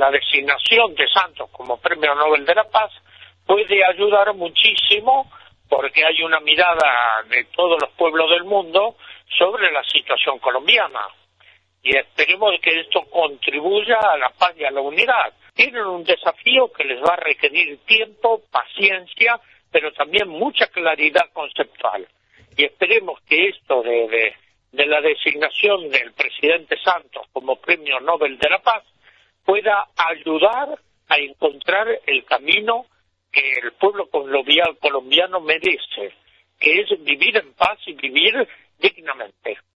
la designación de Santos como Premio Nobel de la Paz puede ayudar muchísimo porque hay una mirada de todos los pueblos del mundo sobre la situación colombiana. Y esperemos que esto contribuya a la paz y a la unidad. Tienen un desafío que les va a requerir tiempo, paciencia, pero también mucha claridad conceptual. Y esperemos que esto de la designación del presidente Santos como Premio Nobel de la Paz pueda ayudar a encontrar el camino que el pueblo colombiano merece, que es vivir en paz y vivir dignamente.